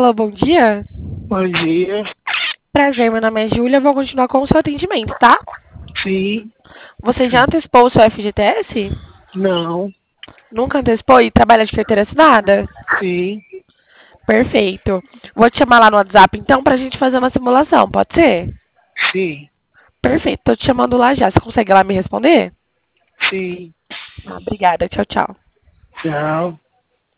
Alô, bom dia. Bom dia. Prazer, meu nome é Júlia. Eu vou continuar com o seu atendimento, tá? Sim. Você já antecipou o seu FGTS? Não. Nunca antecipou e trabalha de carteira assinada? Sim. Perfeito. Vou te chamar lá no WhatsApp, então, pra gente fazer uma simulação, pode ser? Sim. Perfeito, tô te chamando lá já. Você consegue lá me responder? Sim. Obrigada. Tchau, tchau. Tchau.